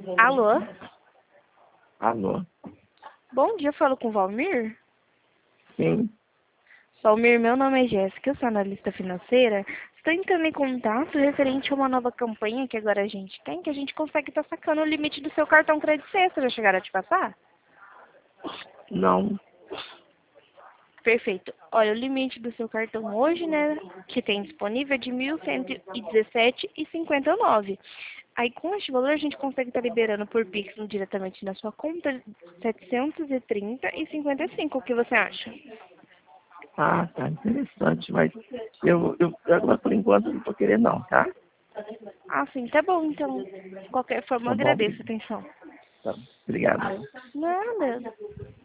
Alô? Alô? Bom dia, eu falo com o Valmir. Sim. Valmir, meu nome é Jéssica, eu sou analista financeira. Estou entrando em contato referente a uma nova campanha que agora a gente tem, que a gente consegue estar sacando o limite do seu cartão crédito extra. Já chegaram a te passar? Não. Perfeito. Olha, o limite do seu cartão hoje, né, que tem disponível é de 1.117,59. Aí, com este valor, a gente consegue estar liberando por Pix diretamente na sua conta 730,55. O que você acha? Ah, tá interessante, mas eu agora por enquanto não tô querendo não, tá? Ah, sim, tá bom, então. De qualquer forma, eu Tá bom? agradeço a atenção. Tá. Obrigado. Nada.